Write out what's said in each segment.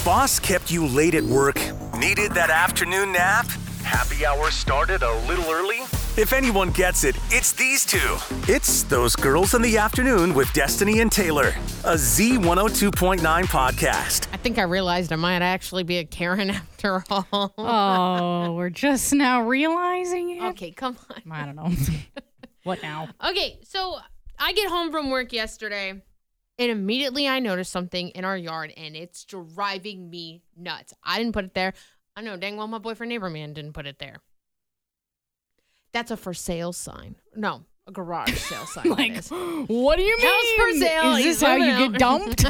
boss kept you late at work? Needed that afternoon nap? Happy hour started a little early? If anyone gets it, it's these two. It's Those Girls in the Afternoon with Destiny and Taylor, a Z102.9 podcast. I think I realized I might actually be a Karen after all. Oh, we're just now realizing it? Okay, come on. I don't know. What now? Okay, so I get home from work yesterday, and immediately I notice something in our yard, and it's driving me nuts. I didn't put it there. I know dang well my boyfriend neighbor man didn't put it there. That's a for sale sign. No, a garage sale sign. Like, what do you mean? House for sale. Is this how you get dumped?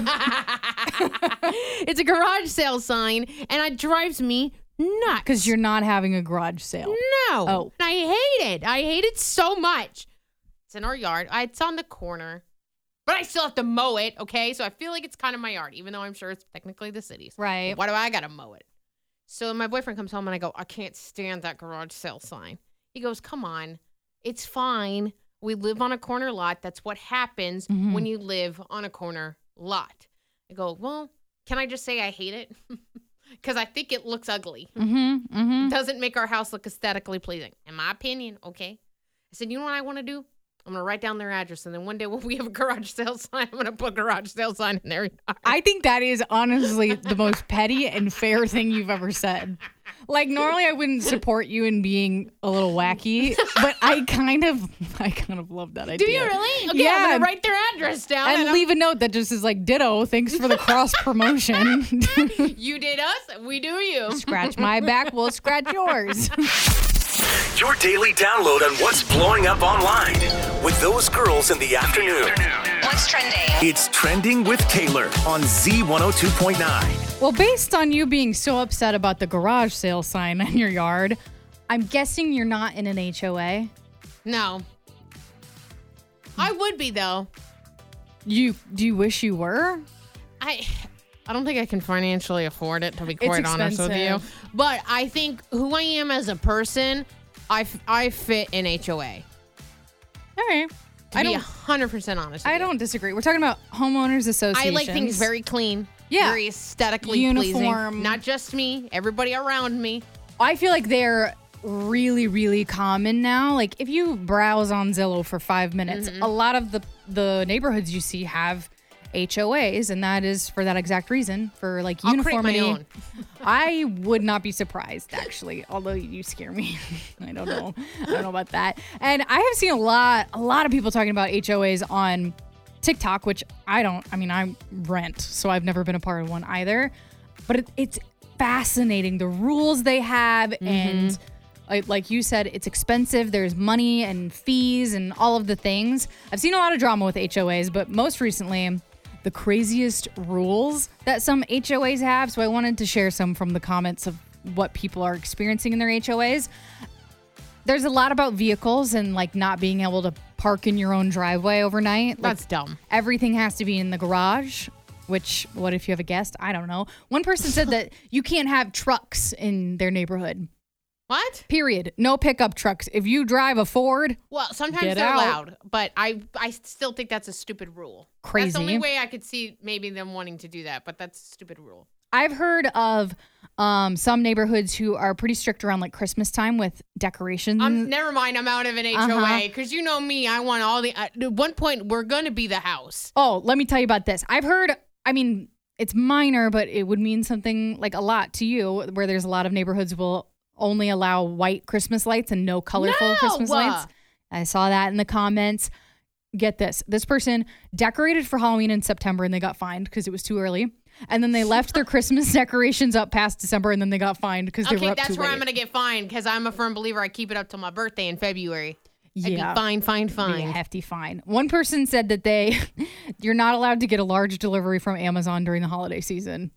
It's a garage sale sign, and it drives me nuts. Because you're not having a garage sale. No. Oh. And I hate it. I hate it so much. It's in our yard. It's on the corner, but I still have to mow it, okay? So I feel like it's kind of my yard, even though I'm sure it's technically the city's. Right. Why do I got to mow it? So my boyfriend comes home, and I go, I can't stand that garage sale sign. He goes, come on. It's fine. We live on a corner lot. That's what happens when you live on a corner lot. I go, well, can I just say I hate it? Because I think it looks ugly. It doesn't make our house look aesthetically pleasing, in my opinion, okay? I said, you know what I want to do? I'm going to write down their address, and then one day when we have a garage sale sign, I'm going to put garage sale sign in their yard. I think that is honestly the most petty and fair thing you've ever said. Like, normally I wouldn't support you in being a little wacky, but I kind of love that idea. Do you really? Okay, Yeah. I'm going to write their address down. And leave a note that just is like, ditto, thanks for the cross promotion. You did us, we do you. Scratch my back, we'll scratch yours. Your daily download on what's blowing up online with Those Girls in the Afternoon. What's trending? It's Trending with Taylor on Z102.9. Well, based on you being so upset about the garage sale sign in your yard, I'm guessing you're not in an HOA. No. I would be, though. Do you wish you were? I don't think I can financially afford it, to be quite honest with you. expensive. But I think who I am as a person, I fit in HOA. All right. To be 100% honest with I you. don't disagree. We're talking about homeowners associations. I like things very clean. Yeah. Very aesthetically Uniform. pleasing. Not just me, everybody around me. I feel like they're really, really common now. Like, if you browse on Zillow for 5 minutes, a lot of the neighborhoods you see have HOAs, and that is for that exact reason, for like I'll create my uniformity. own. I would not be surprised, actually, although you scare me. I don't know about that. And I have seen a lot of people talking about HOAs on TikTok, which I rent, so I've never been a part of one either. But it's fascinating, the rules they have, and like you said, it's expensive. There's money and fees and all of the things. I've seen a lot of drama with HOAs, but most recently, the craziest rules that some HOAs have. So I wanted to share some from the comments of what people are experiencing in their HOAs. There's a lot about vehicles and like not being able to park in your own driveway overnight. That's dumb. Everything has to be in the garage, which, what if you have a guest? I don't know. One person said that you can't have trucks in their neighborhood. What? Period. No pickup trucks. If you drive a Ford, Well, sometimes Get they're out. loud, but I still think that's a stupid rule. That's Crazy. the only way I could see maybe them wanting to do that, but that's a stupid rule. I've heard of some neighborhoods who are pretty strict around like Christmas time with decorations. Never mind, I'm out of an HOA because you know me. I want all the. At one point, we're gonna be the house. Oh, let me tell you about this. I've heard, it's minor, but it would mean something like a lot to you, where there's a lot of neighborhoods will only allow white Christmas lights and no colorful Christmas lights. I saw that in the comments. Get this. This person decorated for Halloween in September and they got fined because it was too early. And then they left their Christmas decorations up past December and then they got fined because they were Okay, up too that's where late. I'm gonna get fined because I'm a firm believer. I keep it up till my birthday in February. Yeah. I'd be fine. Be a hefty fine. One person said that you're not allowed to get a large delivery from Amazon during the holiday season.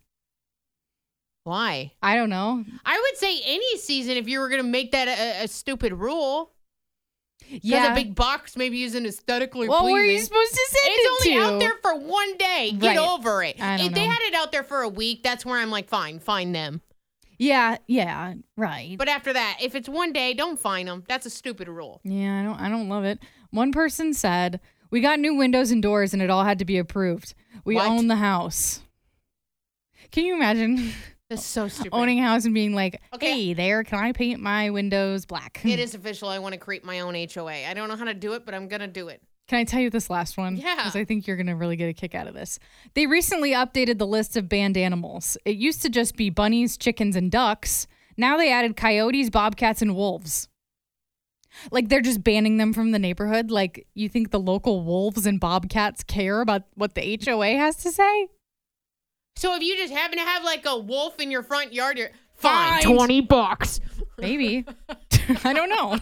Why? I don't know. I would say any season if you were gonna make that a stupid rule. Yeah. Because a big box maybe isn't aesthetically Well, pleasing. where are you supposed to send It's it only to? out there for one day. Get Right. over it. I don't If they know. had it out there for a week, that's where I'm like, fine them. Yeah, right. But after that, if it's one day, don't fine them. That's a stupid rule. Yeah, I don't love it. One person said, "We got new windows and doors and it all had to be approved. We What? own the house." Can you imagine That's so stupid. owning a house and being like, Okay. hey there, can I paint my windows black? It is official. I want to create my own HOA. I don't know how to do it, but I'm going to do it. Can I tell you this last one? Yeah. Because I think you're going to really get a kick out of this. They recently updated the list of banned animals. It used to just be bunnies, chickens, and ducks. Now they added coyotes, bobcats, and wolves. Like, they're just banning them from the neighborhood. Like, you think the local wolves and bobcats care about what the HOA has to say? So if you just happen to have like a wolf in your front yard, you're fine. Fine. $20. Maybe. I don't know.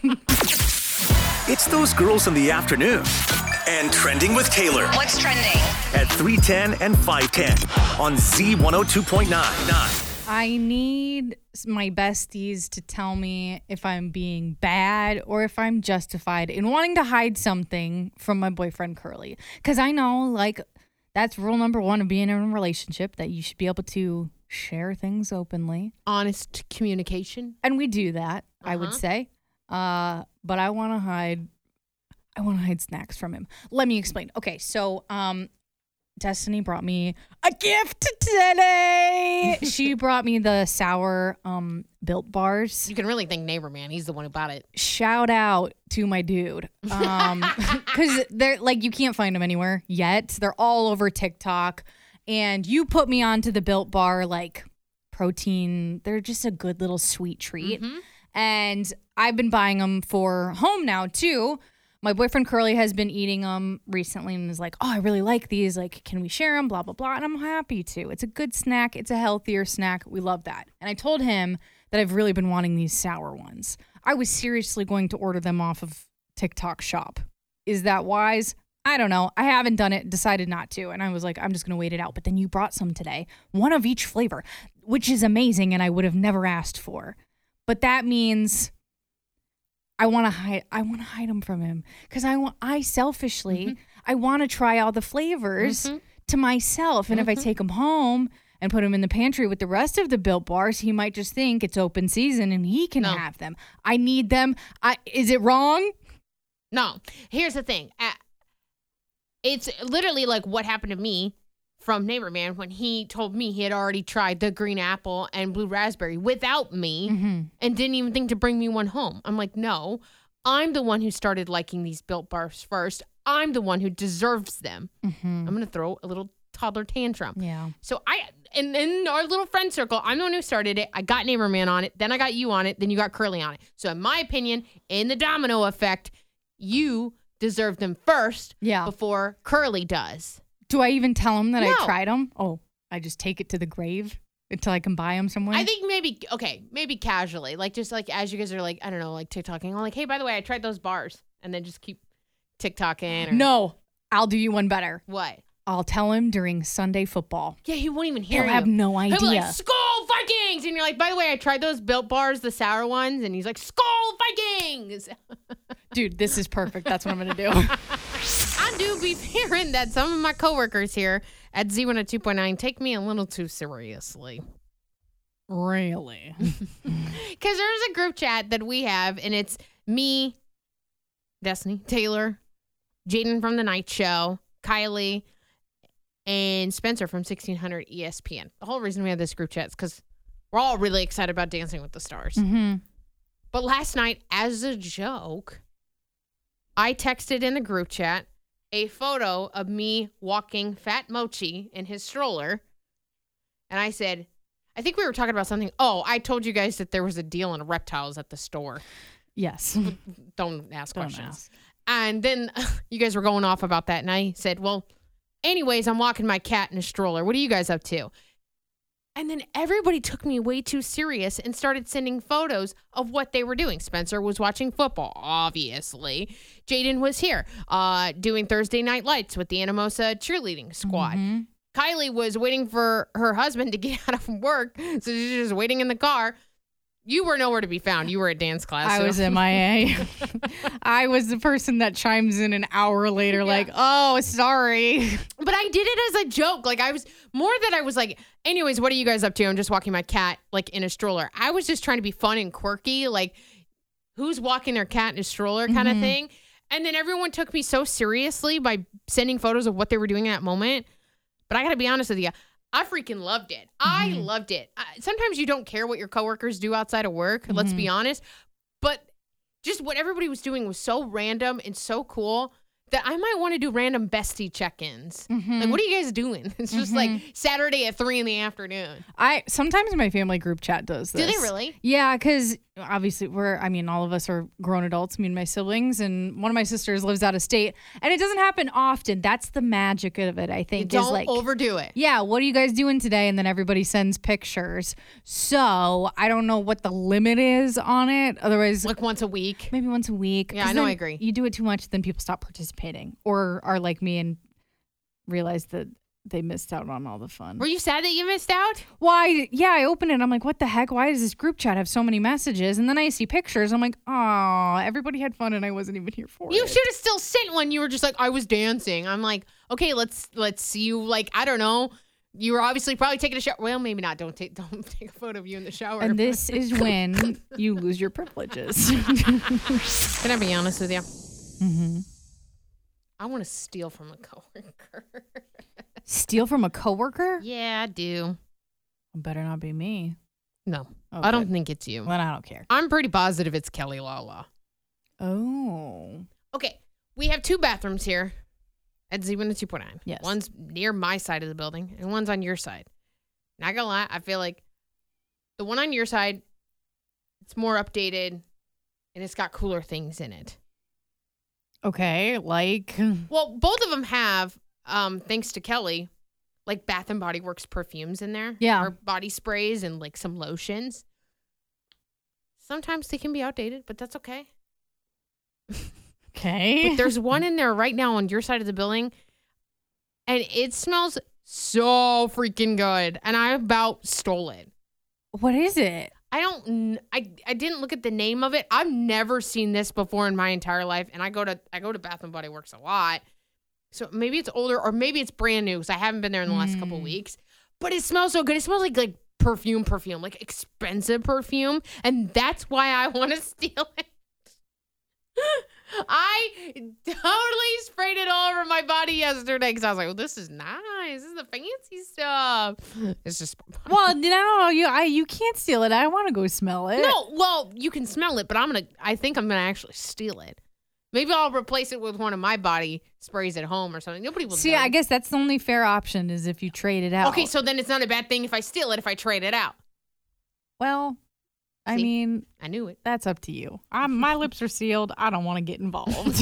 It's those girls in the afternoon. And Trending with Taylor What's trending? at 3:10 and 5:10 on Z102.9. I need my besties to tell me if I'm being bad or if I'm justified in wanting to hide something from my boyfriend, Curly. Because I know, like, that's rule number one of being in a relationship, that you should be able to share things openly. Honest communication. And we do that, I would Uh-huh. say. But I want to hide snacks from him. Let me explain. Okay, so Destiny brought me a gift today. She brought me the sour Built Bars. You can really thank Neighbor Man. He's the one who bought it. Shout out to my dude. Because they're like, you can't find them anywhere yet. They're all over TikTok. And you put me onto the Built Bar, like, protein. They're just a good little sweet treat. Mm-hmm. And I've been buying them for home now, too. My boyfriend Curly has been eating them recently and is like, oh, I really like these. Like, can we share them? Blah, blah, blah. And I'm happy to. It's a good snack. It's a healthier snack. We love that. And I told him that I've really been wanting these sour ones. I was seriously going to order them off of TikTok Shop. Is that wise? I don't know. I haven't done it, decided not to. And I was like, I'm just going to wait it out. But then you brought some today, one of each flavor, which is amazing. And I would have never asked for. But that means I want to hide them from him because I selfishly, I want to try all the flavors to myself. And if I take them home and put them in the pantry with the rest of the Built Bars, he might just think it's open season and he can have them. I need them. Is it wrong? No. Here's the thing. It's literally like what happened to me from Neighbor Man when he told me he had already tried the green apple and blue raspberry without me and didn't even think to bring me one home. I'm like, no, I'm the one who started liking these Built Bars first. I'm the one who deserves them. I'm going to throw a little toddler tantrum. Yeah. So and in our little friend circle, I'm the one who started it. I got Neighbor Man on it. Then I got you on it. Then you got Curly on it. So in my opinion, in the domino effect, you deserve them first before Curly does. Do I even tell him that No. I tried them? Oh, I just take it to the grave until I can buy them somewhere? I think maybe casually, like just like as you guys are like, I don't know, like TikToking. I'm like, hey, by the way, I tried those bars, and then just keep TikToking. Or No, I'll do you one better. What? I'll tell him during Sunday football. Yeah, he won't even hear He'll you. have no He'll be idea. like, Skol Vikings! And you're like, by the way, I tried those Built Bars, the sour ones. And he's like, Skol Vikings! Dude, this is perfect. That's what I'm going to do. I do be fearing that some of my coworkers here at Z102.9 take me a little too seriously. Really? Because there's a group chat that we have, and it's me, Destiny, Taylor, Jaden from The Night Show, Kylie, and Spencer from 1600 ESPN. The whole reason we have this group chat is because we're all really excited about Dancing with the Stars. But last night, as a joke, I texted in the group chat a photo of me walking Fat Mochi in his stroller. And I said, I think we were talking about something. Oh, I told you guys that there was a deal in reptiles at the store. Yes. Don't ask Don't questions. ask. And then you guys were going off about that. And I said, well, anyways, I'm walking my cat in a stroller. What are you guys up to? And then everybody took me way too serious and started sending photos of what they were doing. Spencer was watching football, obviously. Jaden was here doing Thursday Night Lights with the Anamosa cheerleading squad. Kylie was waiting for her husband to get out of work, so she's just waiting in the car. You were nowhere to be found. You were at dance class. I was MIA. I was the person that chimes in an hour later like, oh, sorry. But I did it as a joke. Like I was like, anyways, what are you guys up to? I'm just walking my cat like in a stroller. I was just trying to be fun and quirky. Like who's walking their cat in a stroller kind of thing. And then everyone took me so seriously by sending photos of what they were doing at that moment. But I got to be honest with you. I freaking loved it. I loved it. Sometimes you don't care what your coworkers do outside of work, let's be honest. But just what everybody was doing was so random and so cool that I might want to do random bestie check-ins. Like, what are you guys doing? It's just like Saturday at 3 p.m. Sometimes my family group chat does this. Do they really? Yeah, because obviously all of us are grown adults, me and my siblings, and one of my sisters lives out of state, and it doesn't happen often. That's the magic of it, I think. Don't overdo it. Yeah, what are you guys doing today? And then everybody sends pictures. So I don't know what the limit is on it. Otherwise, like once a week. Maybe once a week. Yeah, I know, I agree. You do it too much, then people stop participating or are like me and realize that they missed out on all the fun. Were you sad that you missed out? Why? Yeah, I opened it. I'm like, what the heck? Why does this group chat have so many messages? And then I see pictures. I'm like, oh, everybody had fun and I wasn't even here for it. You should have still sent one. You were just like, I was dancing. I'm like, okay, let's see you. Like, I don't know. You were obviously probably taking a shower. Well, maybe not. Don't take a photo of you in the shower. And this is when you lose your privileges. Can I be honest with you? Mm-hmm. I want to steal from a coworker. Steal from a coworker? Yeah, I do. Better not be me. No, Oh, I don't good. think it's you. Then I don't care. I'm pretty positive it's Kelly Lala. Oh. Okay, we have 2 bathrooms here at Z1 2.9. Yes. One's near my side of the building, and one's on your side. Not gonna lie, I feel like the one on your side, it's more updated, and it's got cooler things in it. Okay, like. Well, both of them have, thanks to Kelly, like Bath and Body Works perfumes in there. Yeah. Or body sprays and like some lotions. Sometimes they can be outdated, but that's okay. Okay. But there's one in there right now on your side of the building, and it smells so freaking good. And I about stole it. What is it? I didn't look at the name of it. I've never seen this before in my entire life, and I go to Bath and Body Works a lot. So maybe it's older or maybe it's brand new because I haven't been there in the last couple of weeks. But it smells so good. It smells like perfume, like expensive perfume, and that's why I want to steal it. I totally sprayed it all over my body yesterday because I was like, well, this is nice. This is the fancy stuff. It's just. Well, no, you can't steal it. I want to go smell it. No, well, you can smell it, but I think I'm going to actually steal it. Maybe I'll replace it with one of my body sprays at home or something. Nobody will See, know. I guess that's the only fair option is if you trade it out. Okay, so then it's not a bad thing if I steal it if I trade it out. Well, I See? mean, I knew it. that's up to you. My lips are sealed. I don't want to get involved.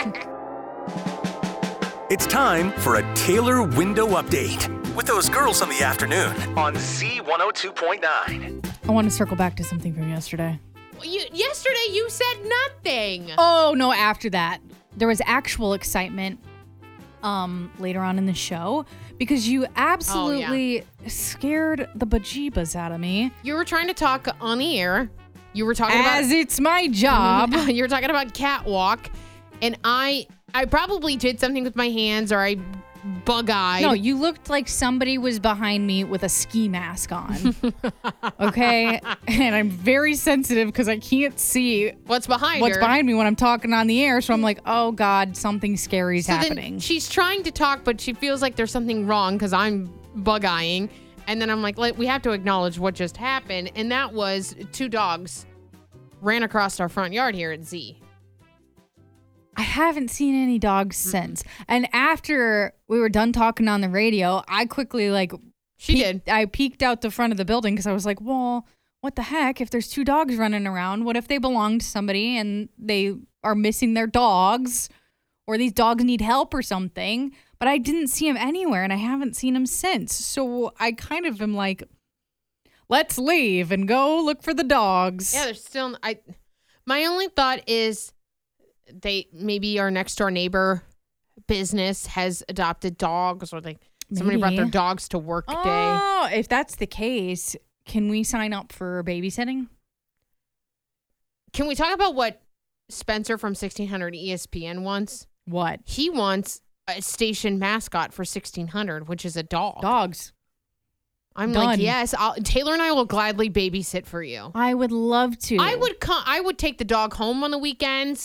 It's time for a Taylor window update with those girls in the afternoon on Z102.9. I want to circle back to something from yesterday. Yesterday you said nothing. Oh, no, after that. There was actual excitement later on in the show because you absolutely scared the bejeebas out of me. You were trying to talk on the air. You were talking about As it's my job. You were talking about catwalk, and I probably did something with my hands, or I bug-eyed. No, you looked like somebody was behind me with a ski mask on. Okay? And I'm very sensitive because I can't see what's behind me when I'm talking on the air. So I'm like, oh, God, something scary is happening. Then she's trying to talk, but she feels like there's something wrong because I'm bug-eyeing. And then I'm like, we have to acknowledge what just happened. And that was 2 dogs ran across our front yard here at Z. I haven't seen any dogs since. And after we were done talking on the radio, I quickly I peeked out the front of the building because I was like, well, what the heck? If there's 2 dogs running around, what if they belong to somebody and they are missing their dogs or these dogs need help or something? But I didn't see them anywhere and I haven't seen them since. So I kind of am like, let's leave and go look for the dogs. Yeah, there's still. My only thought is maybe our next door neighbor business has adopted dogs, or somebody brought their dogs to work day. Oh, if that's the case, can we sign up for babysitting? Can we talk about what Spencer from 1600 ESPN wants? What? He wants a station mascot for 1600, which is a dog. Dogs. I'm Done. like, yes, Taylor and I will gladly babysit for you. I would love to. I would take the dog home on the weekends.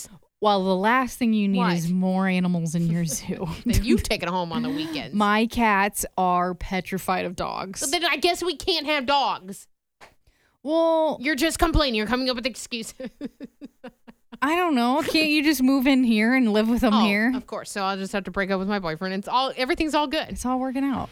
Well, the last thing you need What? is more animals in your zoo. Then you take it home on the weekends. My cats are petrified of dogs. So then I guess we can't have dogs. Well, You're just complaining. You're coming up with excuses. I don't know. Can't you just move in here and live with them here? Of course. So I'll just have to break up with my boyfriend. Everything's all good. It's all working out.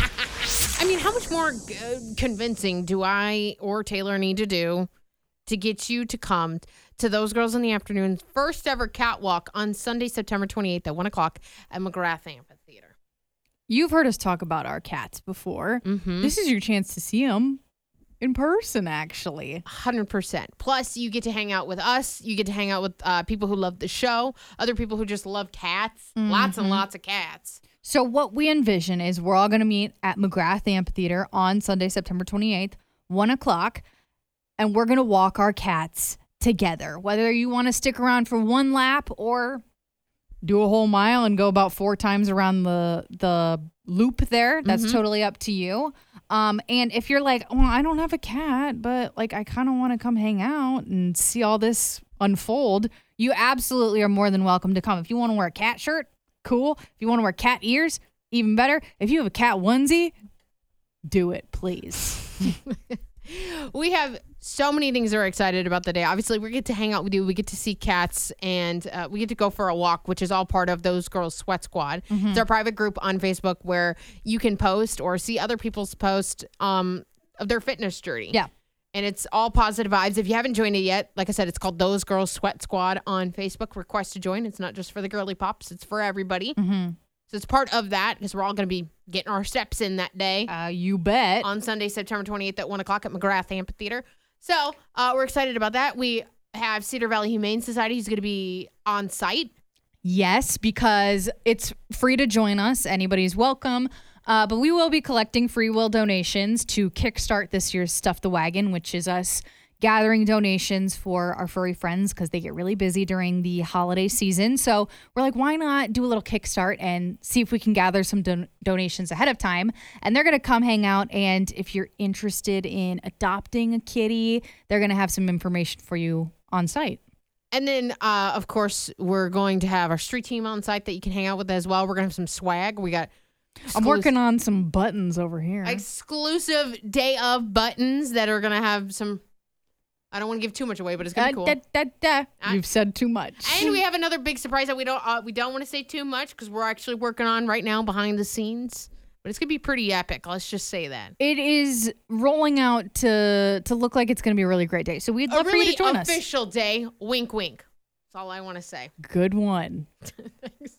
I mean, how much more convincing do I or Taylor need to do to get you to come to Those Girls in the Afternoon's first ever catwalk on Sunday, September 28th at 1 o'clock at McGrath Amphitheater? You've heard us talk about our cats before. Mm-hmm. This is your chance to see them in person, actually. 100%. Plus, you get to hang out with us. You get to hang out with people who love the show, other people who just love cats. Lots and lots of cats. So what we envision is we're all going to meet at McGrath Amphitheater on Sunday, September 28th, 1 o'clock, and we're going to walk our cats together. Whether you want to stick around for one lap or do a whole mile and go about 4 times around the loop there, that's totally up to you. And if you're like, well, I don't have a cat, but like I kind of want to come hang out and see all this unfold, you absolutely are more than welcome to come. If you want to wear a cat shirt, cool. If you want to wear cat ears, even better. If you have a cat onesie, do it, please. We have so many things that we're excited about the day. Obviously, we get to hang out with you. We get to see cats, and we get to go for a walk, which is all part of Those Girls Sweat Squad. It's our private group on Facebook where you can post or see other people's posts of their fitness journey. Yeah. And it's all positive vibes. If you haven't joined it yet, like I said, it's called Those Girls Sweat Squad on Facebook. Request to join. It's not just for the girly pops. It's for everybody. So it's part of that because we're all going to be getting our steps in that day. You bet. On Sunday, September 28th at 1 o'clock at McGrath Amphitheater. So we're excited about that. We have Cedar Valley Humane Society who's going to be on site. Yes, because it's free to join us. Anybody's welcome. But we will be collecting free will donations to kickstart this year's Stuff the Wagon, which is us gathering donations for our furry friends because they get really busy during the holiday season. So we're like, why not do a little kickstart and see if we can gather some donations ahead of time? And they're going to come hang out. And if you're interested in adopting a kitty, they're going to have some information for you on site. And then, of course, we're going to have our street team on site that you can hang out with as well. We're going to have some swag. We got I'm working on some buttons over here. exclusive day of buttons that are going to have some... I don't want to give too much away, but it's going to be cool. You've said too much. And we have another big surprise that we don't want to say too much because we're actually working on right now behind the scenes. But it's going to be pretty epic. Let's just say that. It is rolling out to look like it's going to be a really great day. So we'd love for you to join us. A really official day. Wink, wink. That's all I want to say. Good one. Thanks.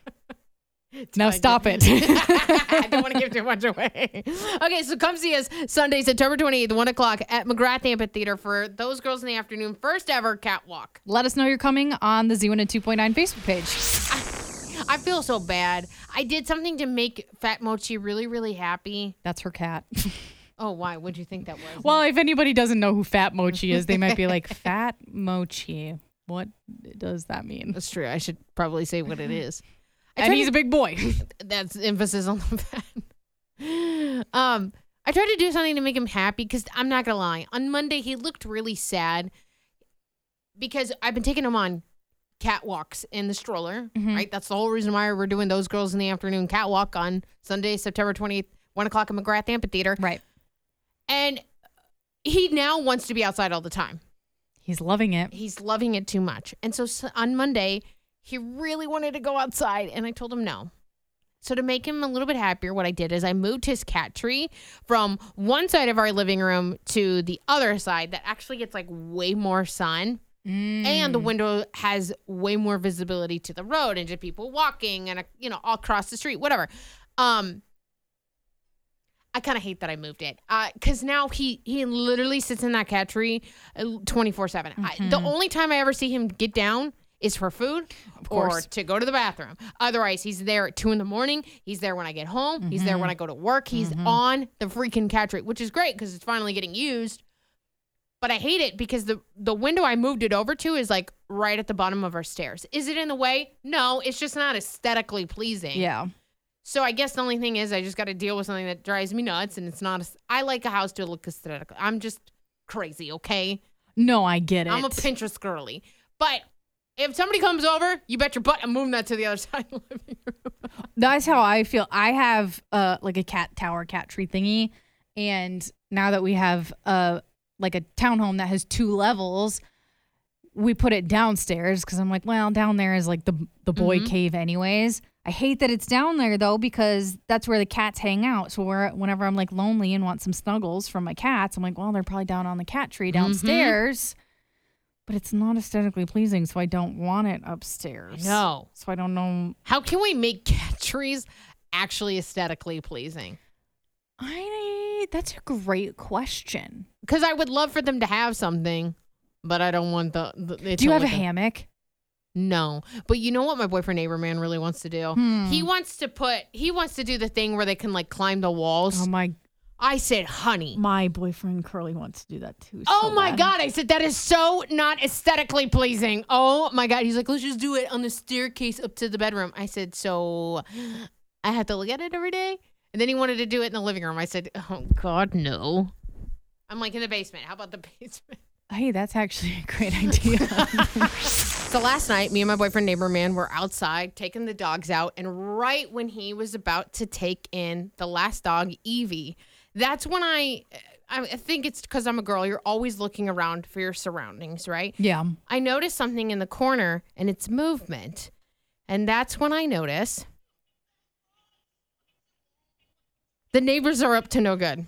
Now stop it. I don't want to give too much away. Okay, so come see us Sunday, September 28th, 1 o'clock at McGrath Amphitheater for Those Girls in the Afternoon, first ever catwalk. Let us know you're coming on the Z1 2.9 Facebook page. I feel so bad. I did something to make Fat Mochi really, really happy. That's her cat. Oh, why? What'd you think that was? Well, if anybody doesn't know who Fat Mochi is, they might be like, Fat Mochi. What does that mean? That's true. I should probably say what it is. And he's a big boy. That's emphasis on the fat. I tried to do something to make him happy because I'm not going to lie. On Monday, he looked really sad because I've been taking him on catwalks in the stroller, right? That's the whole reason why we're doing Those Girls in the Afternoon catwalk on Sunday, September 20th, 1 o'clock at McGrath Amphitheater. Right. And he now wants to be outside all the time. He's loving it. He's loving it too much. And so on Monday, he really wanted to go outside, and I told him no. So to make him a little bit happier, what I did is I moved his cat tree from one side of our living room to the other side that actually gets like way more sun. And the window has way more visibility to the road and to people walking and, all across the street, whatever. I kind of hate that I moved it because now he literally sits in that cat tree 24/7. The only time I ever see him get down is for food or to go to the bathroom. Otherwise, he's there at 2 a.m. He's there when I get home. He's there when I go to work. He's on the freaking cat tree, which is great because it's finally getting used. But I hate it because the window I moved it over to is like right at the bottom of our stairs. Is it in the way? No, it's just not aesthetically pleasing. Yeah. So I guess the only thing is I just got to deal with something that drives me nuts, and it's not. I like a house to look aesthetic. I'm just crazy, okay? No, I get it. I'm a Pinterest girly. But If somebody comes over, you bet your butt I'm moving that to the other side of the living room. That's how I feel. I have like a cat tree thingy, and now that we have like a townhome that has 2 levels, we put it downstairs because I'm like, well, down there is like the boy cave anyways. I hate that it's down there though because that's where the cats hang out. So whenever I'm like lonely and want some snuggles from my cats, I'm like, well, they're probably down on the cat tree downstairs. But it's not aesthetically pleasing, so I don't want it upstairs. No. So I don't know. How can we make cat trees actually aesthetically pleasing? That's a great question. Because I would love for them to have something, but I don't want the Do you have a hammock? No. But you know what my boyfriend neighbor man really wants to do? He wants to do the thing where they can like climb the walls. Oh my. I said, honey. My boyfriend Curly wants to do that too. Oh my God. I said, that is so not aesthetically pleasing. Oh my God. He's like, let's just do it on the staircase up to the bedroom. I said, so I have to look at it every day? And then he wanted to do it in the living room. I said, oh God, no. I'm like, in the basement. How about the basement? Hey, that's actually a great idea. So last night, me and my boyfriend neighbor man were outside taking the dogs out. And right when he was about to take in the last dog, Evie, that's when I think it's because I'm a girl. You're always looking around for your surroundings, right? Yeah. I noticed something in the corner and it's movement. And that's when I notice the neighbors are up to no good.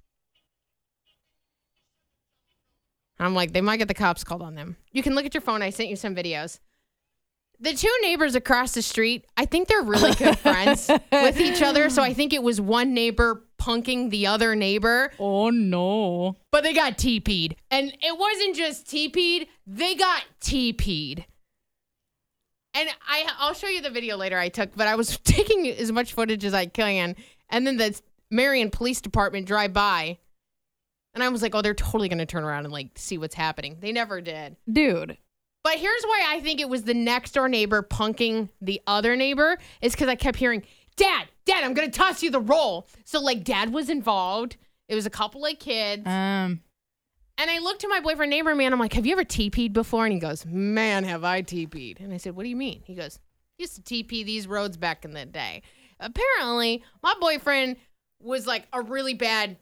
I'm like, they might get the cops called on them. You can look at your phone. I sent you some videos. The 2 neighbors across the street, I think they're really good friends with each other. So I think it was one neighbor punking the other neighbor. Oh, no. But they got TP'd. And it wasn't just TP'd. They got TP'd. And I'll show you the video later I took. But I was taking as much footage as I can. And then the Marion Police Department drive by. And I was like, oh, they're totally going to turn around and like see what's happening. They never did. Dude. But here's why I think it was the next door neighbor punking the other neighbor is because I kept hearing, Dad, I'm going to toss you the roll. So like Dad was involved. It was a couple of kids. And I looked to my boyfriend neighbor man. I'm like, have you ever TP'd before? And he goes, man, have I TP'd. And I said, what do you mean? He goes, used to TP these roads back in the day. Apparently, my boyfriend was like a really bad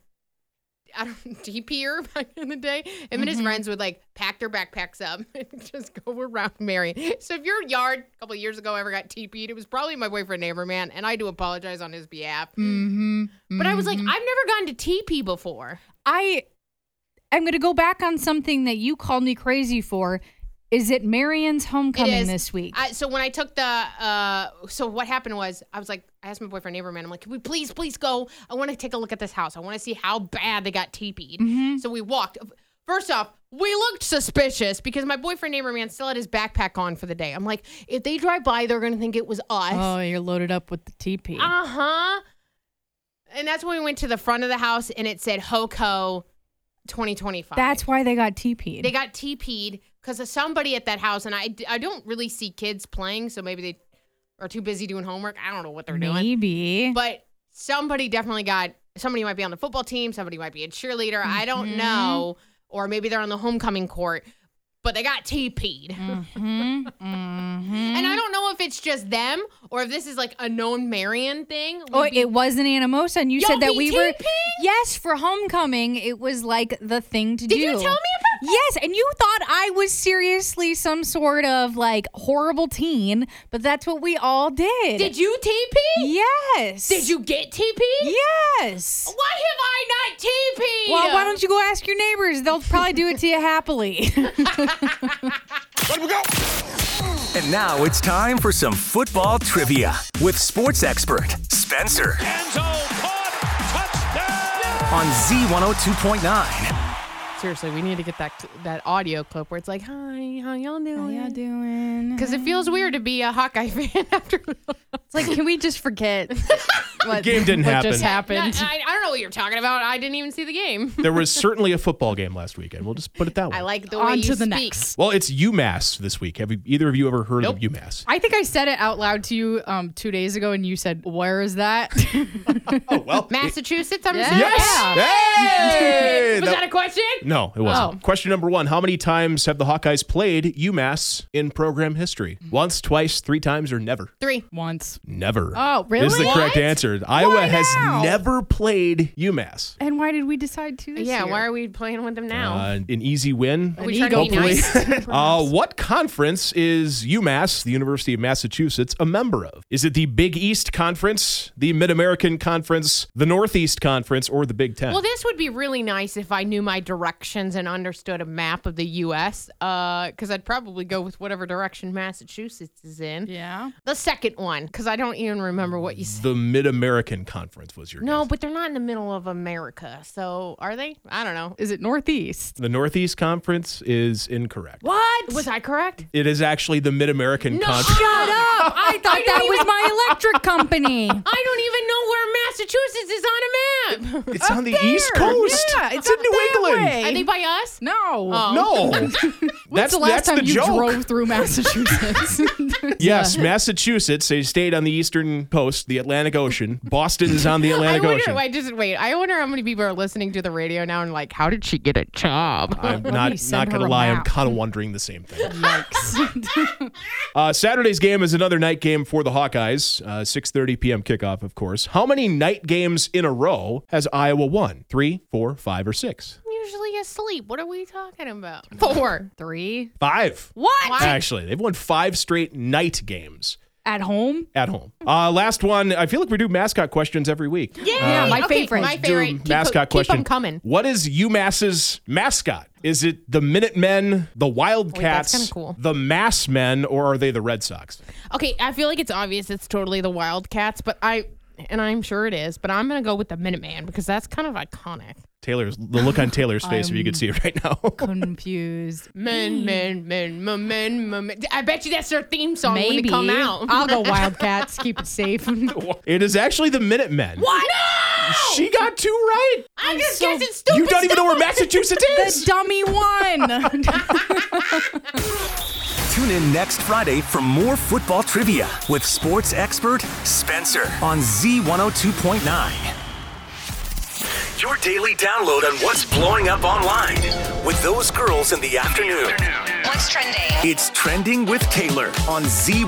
TP'er back in the day. Him and his friends would like pack their backpacks up and just go around Marion. So if your yard a couple of years ago ever got TP'd, it was probably my boyfriend neighbor man, and I do apologize on his behalf. But I was like, I've never gotten to TP before. I'm going to go back on something that you called me crazy for. Is it Marion's homecoming this week? So when I took so what happened was, I asked my boyfriend neighbor man, I'm like, can we please go? I want to take a look at this house. I want to see how bad they got TP'd. So we walked. First off, we looked suspicious because my boyfriend neighbor man still had his backpack on for the day. I'm like, if they drive by, they're going to think it was us. Oh, you're loaded up with the TP. Uh-huh. And that's when we went to the front of the house and it said HOCO 2025. That's why they got TP'd. They got TP'd because of somebody at that house. And I don't really see kids playing, so maybe they are too busy doing homework. I don't know what they're doing. Maybe. But somebody might be on the football team. Somebody might be a cheerleader. I don't know. Or maybe they're on the homecoming court. But they got TP'd. And I don't know if it's just them or if this is like a known Marion thing. It wasn't Anamosa, and you said that we were. TP'd? Yes, for homecoming, it was like the thing to do. Did you tell me about that? Yes, and you thought I was seriously some sort of like horrible teen, but that's what we all did. Did you TP? Yes. Did you get TP? Yes. Why have I not TP'd? Well, why don't you go ask your neighbors? They'll probably do it to you happily. Let we go. And now it's time for some football trivia with sports expert Spencer End zone caught, touchdown! on Z102.9. Seriously, we need to get that audio clip where it's like, hi, how y'all doing? How y'all doing? Because it feels weird to be a Hawkeye fan after. It's like, can we just forget what game didn't happen. just happened? I don't know what you're talking about. I didn't even see the game. There was certainly a football game last weekend. We'll just put it that way. I like the way On you to the speak. next. Well, it's UMass this week. Have either of you ever heard Nope. of UMass? I think I said it out loud to you 2 days ago, and you said, "Where is that?" Oh well, Massachusetts, I'm Yeah. assuming? yes. Yeah. Hey, Was that a question? No, it wasn't. Oh. Question number 1. How many times have the Hawkeyes played UMass in program history? Once, twice, 3 times, or never? 3. Once. Never. Oh, really? Is the correct What? answer. Iowa has now? never played UMass. And why did we decide to this Yeah, year? why are we playing with them now? An easy win. Are we trying to be hopefully. nice? What conference is UMass, the University of Massachusetts, a member of? Is it the Big East Conference, the Mid-American Conference, the Northeast Conference, or the Big Ten? Well, this would be really nice if I knew my directions and understood a map of the U.S., because I'd probably go with whatever direction Massachusetts is in. Yeah. The second one, because I don't even remember what you said. The Mid-American Conference was your No, guess. but they're not in the middle of America. So are they? I don't know. Is it Northeast? The Northeast Conference is incorrect. What? Was I correct? It is actually the Mid-American No. Conference. Shut up! I thought that was my electric company. I don't even know where Massachusetts is on a map. It's on the East Coast. Yeah, it's in New that England. way. Are they by us? No. Oh. No. When's the last time the you joke. drove through Massachusetts? Yes, Massachusetts. They stayed on the eastern coast, the Atlantic Ocean. Boston is on the Atlantic Ocean. Wait. I wonder how many people are listening to the radio now and like, how did she get a job? I'm Let not me send going her to a lie. I'm map. kind of wondering the same thing. Yikes. Saturday's game is another night game for the Hawkeyes. 6:30 p.m. kickoff, of course. How many night games in a row has Iowa won? 3, 4, 5, or 6? I'm usually asleep. What are we talking about? 4. 3. 5. What? Actually, they've won 5 straight night games At home? at home. Last one. I feel like we do mascot questions every week. Yeah, my favorite. My Do favorite. mascot keep question. them coming. What is UMass's mascot? Is it the Minutemen, the Wildcats, kinda cool. the Massmen, or are they the Red Sox? Okay, I feel like it's obvious it's totally the Wildcats, but I'm sure it is, but I'm going to go with the Minuteman because that's kind of iconic. The look on Taylor's face, if you could see it right now. Confused. Men. I bet you that's their theme song when Maybe. it come out. I'll go Wildcats. Keep it safe. It is actually the Minutemen. What? No! She got 2 right. I'm just so- guessing stupid You don't even know where stuff. Massachusetts The is. dummy one. Tune in next Friday for more football trivia with sports expert Spencer on Z102.9. Your daily download on what's blowing up online with those girls in the afternoon. What's trending? It's Trending with Taylor on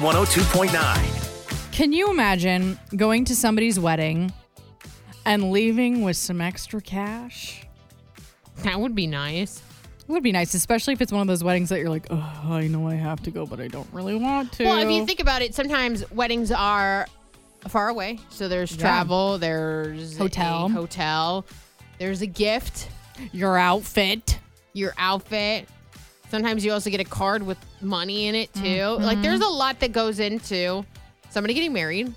Z102.9. Can you imagine going to somebody's wedding and leaving with some extra cash? That would be nice. It would be nice, especially if it's one of those weddings that you're like, oh, I know I have to go, but I don't really want to. Well, if you think about it, sometimes weddings are far away. So there's travel, there's Hotel. a hotel, there's a gift, Your outfit. your outfit. Sometimes you also get a card with money in it too. Like there's a lot that goes into somebody getting married.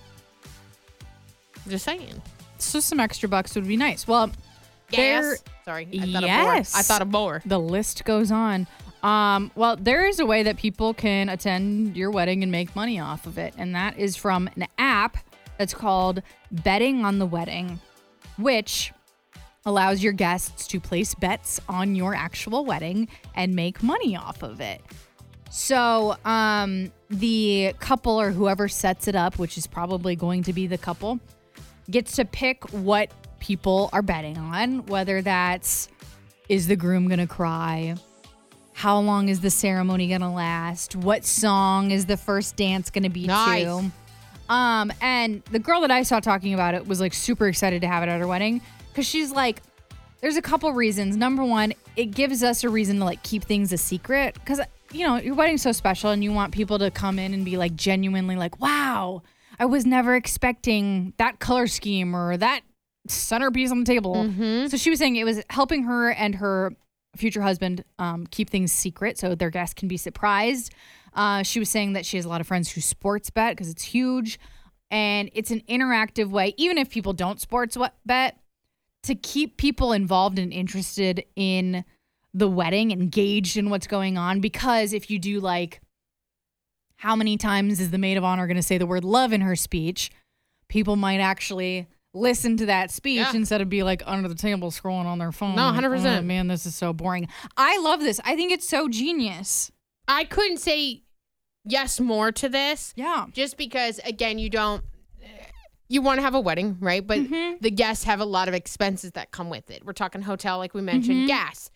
Just saying. So some extra bucks would be nice. Well, there- Yes. Sorry. I thought Yes. I thought of more. the list goes on. Well, there is a way that people can attend your wedding and make money off of it, and that is from an app that's called Betting on the Wedding, which allows your guests to place bets on your actual wedding and make money off of it. So, the couple or whoever sets it up, which is probably going to be the couple, gets to pick what people are betting on, whether that's is the groom gonna cry, how long is the ceremony gonna last, what song is the first dance gonna be Nice. to. And the girl that I saw talking about it was like super excited to have it at her wedding because she's like, there's a couple reasons. Number one, it gives us a reason to like keep things a secret because, you know, your wedding's so special and you want people to come in and be like genuinely like, wow, I was never expecting that color scheme or that centerpiece on the table. So she was saying it was helping her and her future husband keep things secret so their guests can be surprised. She was saying that she has a lot of friends who sports bet because it's huge and it's an interactive way, even if people don't sports bet, to keep people involved and interested in the wedding, engaged in what's going on. Because if you do like, how many times is the maid of honor going to say the word love in her speech? People might actually listen to that speech instead of be like under the table scrolling on their phone. No, like, 100%. oh, man, this is so boring. I love this. I think it's so genius. I couldn't say yes more to this. Yeah. Just because, again, you you want to have a wedding, right? But Mm-hmm. the guests have a lot of expenses that come with it. We're talking hotel, like we mentioned, gas,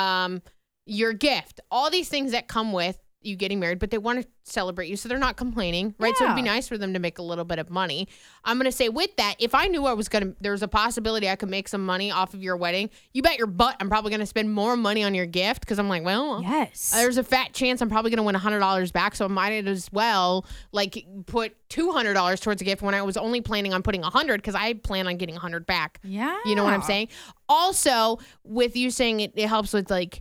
your gift, all these things that come with you getting married, but they want to celebrate you, so they're not complaining, right? So it'd be Yeah. nice for them to make a little bit of money. I'm going to say with that, if I knew there's a possibility I could make some money off of your wedding, you bet your butt I'm probably going to spend more money on your gift because I'm like, well, Yes. there's a fat chance I'm probably going to win $100 back, so I might as well like put $200 towards a gift when I was only planning on putting $100 because I plan on getting $100 back. Yeah. You know what I'm saying? Also, with you saying it helps with like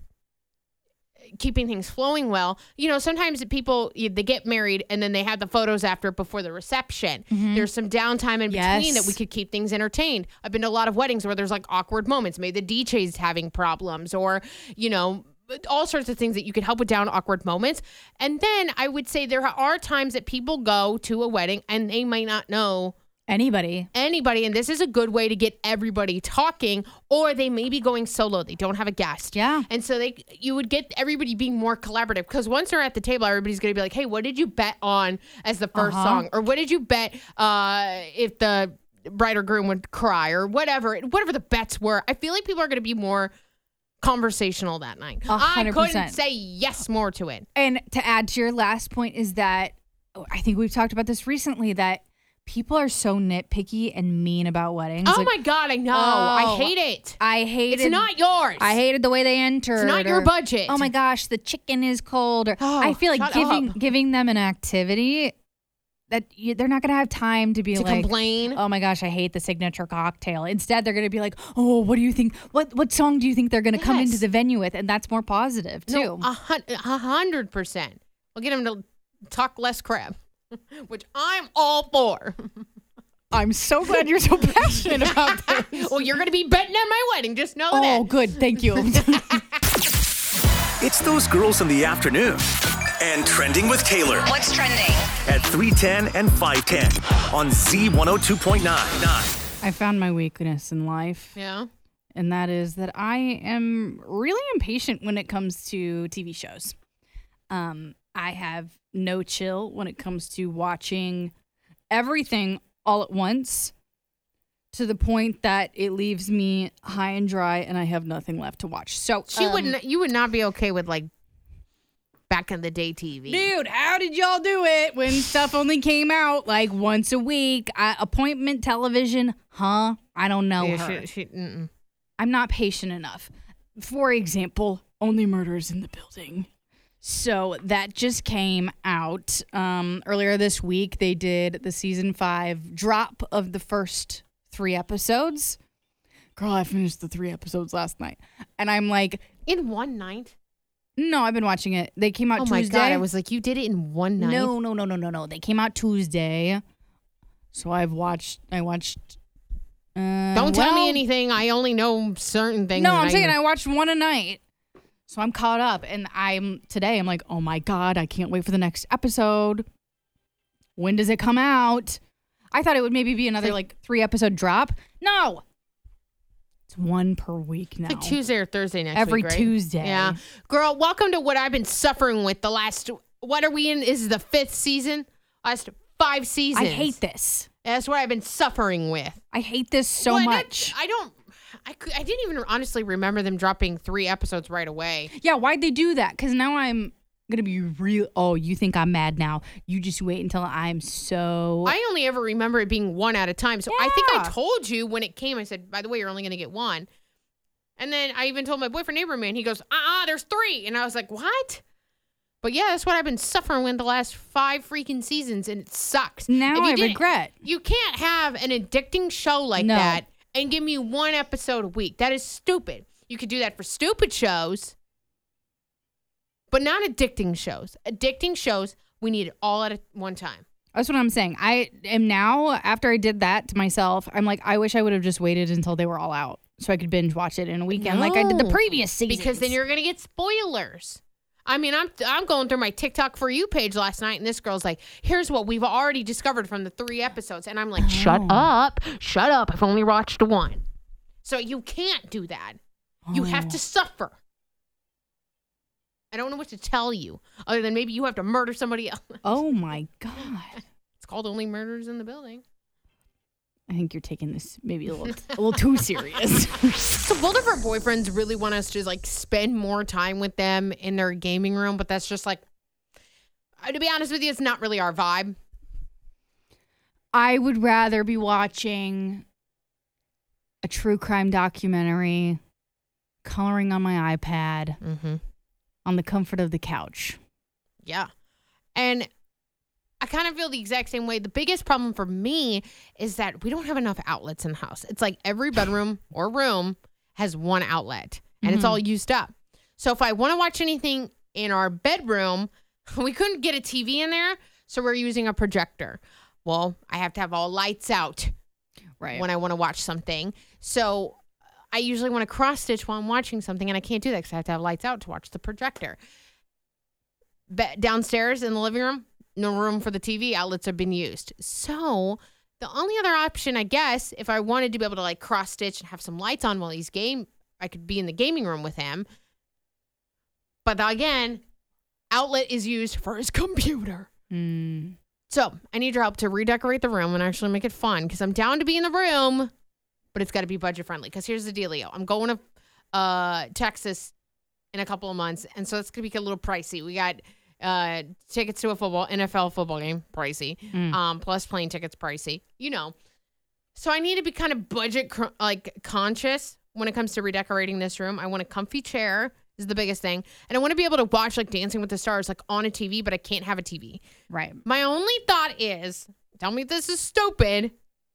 keeping things flowing well. You know, sometimes people they get married and then they have the photos after before the reception. There's some downtime in between that we could keep things entertained. I've been to a lot of weddings where there's like awkward moments. Maybe the DJ's having problems or, you know, all sorts of things that you could help with down awkward moments. And then I would say there are times that people go to a wedding and they might not know Anybody. and this is a good way to get everybody talking, or they may be going solo. They don't have a guest. Yeah. And so you would get everybody being more collaborative because once they're at the table, everybody's going to be like, hey, what did you bet on as the first song? Or what did you bet if the bride or groom would cry or whatever the bets were? I feel like people are going to be more conversational that night. 100%. I couldn't say yes more to it. And to add to your last point is that I think we've talked about this recently that people are so nitpicky and mean about weddings. Oh Like, my God, I know. I hate it. I hated. It's not yours. I hated the way they entered. It's not your budget. Oh my gosh, the chicken is cold. Or Oh, I feel like shut up. giving them an activity that they're not going to have time to be to like, complain. oh my gosh, I hate the signature cocktail. Instead, they're going to be like, oh, what do you think? What song do you think they're going to come into Yes. the venue with? And that's more positive too. No, 100%. We'll get them to talk less crap, which I'm all for. I'm so glad you're so passionate about this. Well, you're going to be betting at my wedding. Just know Oh, that. good. Thank you. It's those girls in the afternoon. And Trending with Taylor What's trending? at 3:10 and 5:10 on Z102.9. I found my weakness in life. Yeah. And that is that I am really impatient when it comes to TV shows. I have no chill when it comes to watching everything all at once to the point that it leaves me high and dry and I have nothing left to watch. So You would not be okay with like back in the day TV. dude, how did y'all do it when stuff only came out like once a week? Appointment television, huh? I don't know Yeah, her. mm-mm. I'm not patient enough. For example, Only Murders in the Building. So that just came out earlier this week. They did the season 5 drop of the first 3 episodes. Girl, I finished the 3 episodes last night. And I'm like, In one night? no, I've been watching it. They came out Oh Tuesday. my God. I was like, you did it in one night? No. They came out Tuesday. So I watched Don't tell me anything. I only know certain things. No, and I'm saying I watched one a night. So I'm caught up and I'm like, oh my God, I can't wait for the next episode. When does it come out? I thought it would maybe be another like 3 episode drop. No. It's 1 per week now. It's like Tuesday or Thursday next Every week, right? Tuesday. Yeah. Girl, welcome to what I've been suffering with the last, what are we in? Is the 5th season? Last 5 seasons. I hate this. That's what I've been suffering with. I hate this so Well, much. I didn't even honestly remember them dropping 3 episodes right away. Yeah, why'd they do that? Because now I'm going to be real. Oh, you think I'm mad now. You just wait until I'm so. I only ever remember it being 1 at a time. So I think I Yeah. told you when it came, I said, by the way, you're only going to get 1. And then I even told my boyfriend, neighbor man, he goes, there's 3. And I was like, what? But yeah, that's what I've been suffering with the last 5 freaking seasons, and it sucks. Now If you I didn't- regret. You can't have an addicting show like No. that and give me 1 episode a week. That is stupid. You could do that for stupid shows, but not addicting shows. Addicting shows, we need it all at one time. That's what I'm saying. I am now, after I did that to myself, I'm like, I wish I would have just waited until they were all out so I could binge watch it in a weekend like I did the No, previous season. Because then you're going to get spoilers. I mean, I'm going through my TikTok For You page last night, and this girl's like, here's what we've already discovered from the 3 episodes. And I'm like, shut up. I've only watched 1. So you can't do that. You have to suffer. I don't know what to tell you, other than maybe you have to murder somebody else. Oh my God. It's called Only Murders in the Building. I think you're taking this maybe a little too serious. So both of our boyfriends really want us to like spend more time with them in their gaming room, but that's just like, to be honest with you, it's not really our vibe. I would rather be watching a true crime documentary, coloring on my iPad, on the comfort of the couch. Yeah. And I kind of feel the exact same way. The biggest problem for me is that we don't have enough outlets in the house. It's like every bedroom or room has one outlet and it's all used up. So if I want to watch anything in our bedroom, we couldn't get a TV in there. So we're using a projector. Well, I have to have all lights out when I want to watch something. So I usually want to cross stitch while I'm watching something, and I can't do that because I have to have lights out to watch the projector. Downstairs in the living room, no room for the TV. Outlets have been used. So the only other option, I guess, if I wanted to be able to like cross stitch and have some lights on while he's I could be in the gaming room with him. But again, outlet is used for his computer. So I need your help to redecorate the room and actually make it fun, because I'm down to be in the room, but it's got to be budget friendly. Because here's the dealio. I'm going to Texas in a couple of months, and so it's going to be a little pricey. We got tickets to a NFL football game, pricey. Plus plane tickets, pricey. So I need to be kind of budget conscious when it comes to redecorating this room. I want a comfy chair is the biggest thing, and I want to be able to watch like Dancing with the Stars like on a TV, but I can't have a TV. Right. My only thought is, tell me if this is stupid,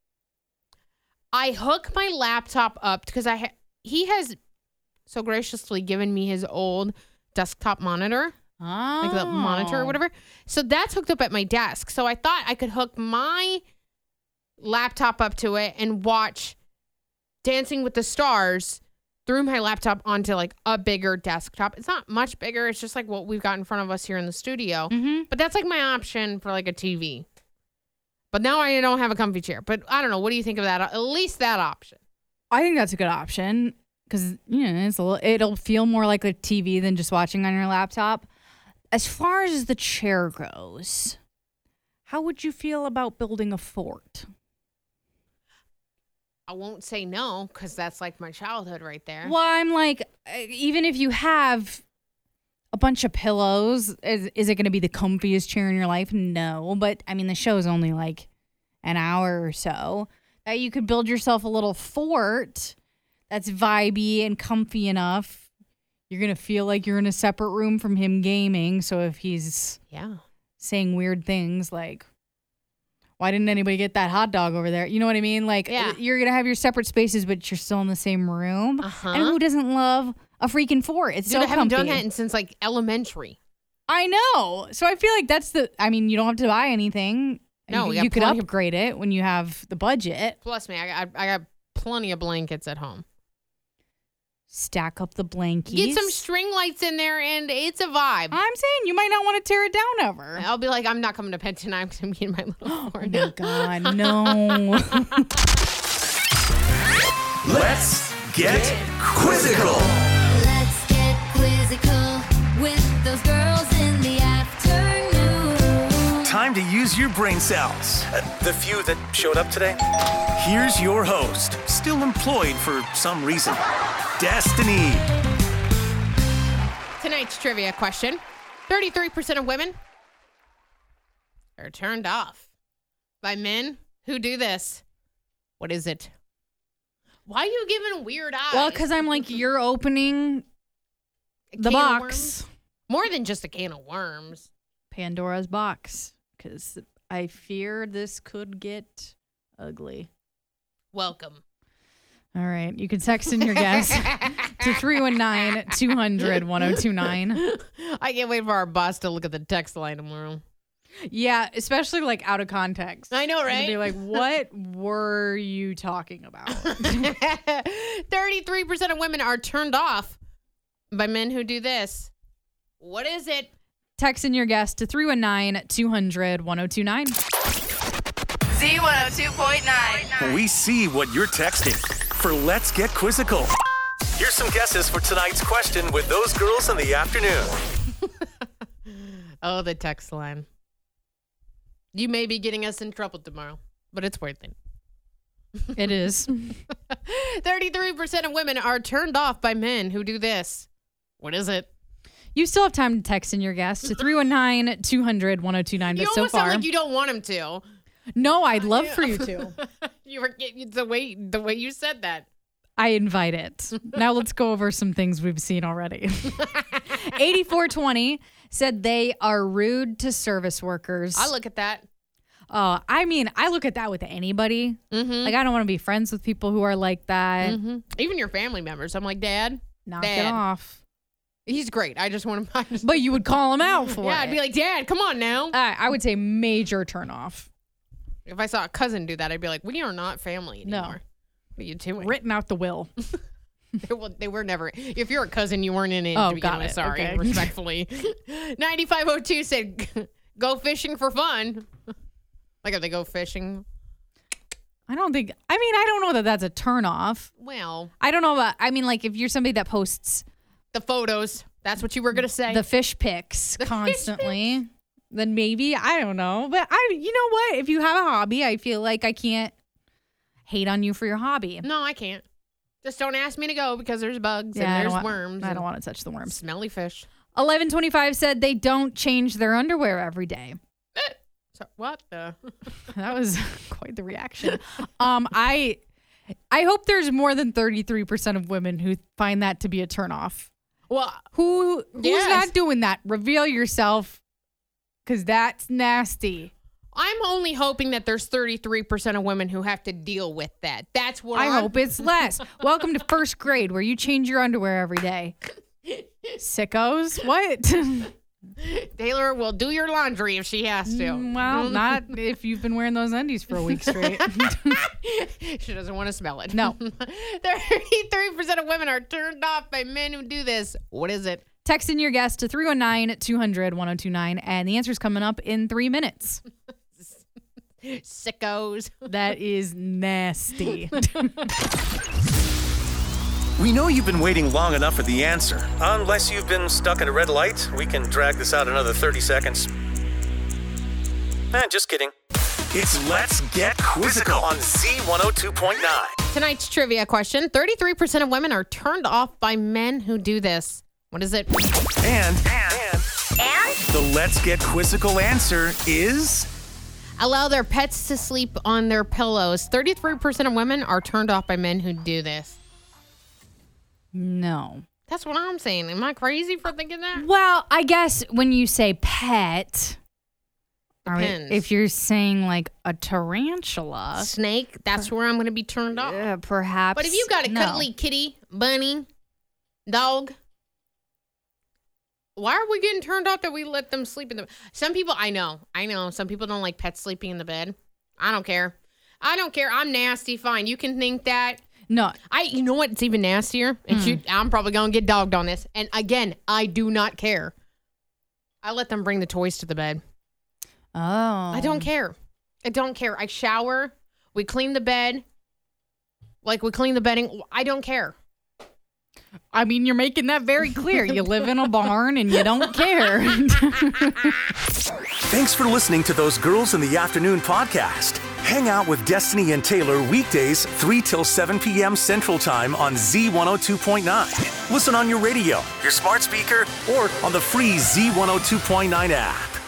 I hook my laptop up because he has so graciously given me his old desktop monitor. Like the monitor or whatever. So that's hooked up at my desk. So I thought I could hook my laptop up to it and watch Dancing with the Stars through my laptop onto like a bigger desktop. It's not much bigger. It's just like what we've got in front of us here in the studio. But that's like my option for like a TV. But now I don't have a comfy chair. But I don't know. What do you think of that? At least that option. I think that's a good option because, it'll feel more like a TV than just watching on your laptop. As far as the chair goes, how would you feel about building a fort? I won't say no, because that's like my childhood right there. Well, I'm like, even if you have a bunch of pillows, is it going to be the comfiest chair in your life? No. But, I mean, the show's only like an hour or so. You could build yourself a little fort that's vibey and comfy enough. You're going to feel like you're in a separate room from him gaming. So if he's saying weird things like, why didn't anybody get that hot dog over there? You know what I mean? Like, you're going to have your separate spaces, but you're still in the same room. And who doesn't love a freaking fort? It's so comfy. I haven't done that since like elementary. I know. So I feel like you don't have to buy anything. No, you could upgrade it when you have the budget. Plus me, I got plenty of blankets at home. Stack up the blankies. Get some string lights in there, and it's a vibe. I'm saying you might not want to tear it down ever. I'll be like, I'm not coming to bed tonight because I'm getting my little fort. Oh, my God, no. Let's get quizzical. Let's get quizzical with those girls in the afternoon. Time to use your brain cells. The few that showed up today. Here's your host, still employed for some reason, Destiny. Tonight's trivia question. 33% of women are turned off by men who do this. What is it? Why are you giving weird eyes? Well, because I'm like, you're opening the box. More than just a can of worms. Pandora's box. Because I fear this could get ugly. Welcome. All right. You can text in your guess to 319-200-1029. I can't wait for our boss to look at the text line tomorrow. Yeah, especially like out of context. I know, right? And be like, what were you talking about? 33% of women are turned off by men who do this. What is it? Text in your guess to 319-200-1029. Z102.9. We see what you're texting for Let's Get Quizzical. Here's some guesses for tonight's question with those girls in the afternoon. Oh, the text line. You may be getting us in trouble tomorrow, but it's worth it. It is. 33% of women are turned off by men who do this. What is it? You still have time to text in your guess to 319-200-1029. You But so almost sound far, like you don't want him to. no, I'd love for you to. You were the way you said that. I invite it. Now let's go over some things we've seen already. 8420 said they are rude to service workers. I look at that. I mean, I look at that with anybody. Like, I don't want to be friends with people who are like that. Even your family members. I'm like, Dad, Knock it Dad. off. He's great. I just want him. But you would call him out for it. Yeah, I'd be like, Dad, come on now. I would say major turnoff. If I saw a cousin do that, I'd be like, we are not family No. anymore. What are you doing? Written out the will. They were never. If you're a cousin, you weren't in it. Oh, to begin got with. it. Sorry, Okay. respectfully. 9502 said, go fishing for fun. Like if they go fishing. I don't know that that's a turnoff. Well, I don't know about, like if you're somebody that posts the photos. That's what you were gonna say. the fish pics constantly, then maybe, I don't know. But you know what? If you have a hobby, I feel like I can't hate on you for your hobby. No, I can't. Just don't ask me to go because there's bugs Yeah, I and don't there's want- worms. I and don't want to touch the worms. smelly fish. 1125 said they don't change their underwear every day. So what the? That was quite the reaction. I hope there's more than 33% of women who find that to be a turnoff. Well, Who's Yes. not doing that? Reveal yourself, because that's nasty. I'm only hoping that there's 33% of women who have to deal with that. That's what I hope it's less. Welcome to first grade, where you change your underwear every day. Sickos. What? Taylor will do your laundry if she has to. Well, not if you've been wearing those undies for a week straight. She doesn't want to smell it. No. 33% of women are turned off by men who do this. What is it? Text in your guess to 319-200-1029, and the answer's coming up in 3 minutes. Sickos. That is nasty. We know you've been waiting long enough for the answer. Unless you've been stuck in a red light, we can drag this out another 30 seconds. Just kidding. It's Let's Get Quizzical on Z102.9. Tonight's trivia question. 33% of women are turned off by men who do this. What is it? And the Let's Get Quizzical answer is... Allow their pets to sleep on their pillows. 33% of women are turned off by men who do this. No. That's what I'm saying. Am I crazy for thinking that? Well, I guess when you say pet, Depends. if you're saying like a tarantula, Snake, that's where I'm going to be turned off. perhaps. But if you got a no. cuddly kitty, bunny, dog, why are we getting turned off that we let them sleep in the... Some people, I know. Some people don't like pets sleeping in the bed. I don't care. I'm nasty. Fine. You can think that. No. You know what? It's even nastier. And I'm probably going to get dogged on this. And again, I do not care. I let them bring the toys to the bed. Oh. I don't care. I shower. We clean the bed. Like we clean the bedding. I don't care. I mean, you're making that very clear. You live in a barn and you don't care. Thanks for listening to Those Girls in the Afternoon podcast. Hang out with Destiny and Taylor weekdays 3 till 7 p.m. Central Time on Z102.9. Listen on your radio, your smart speaker, or on the free Z102.9 app.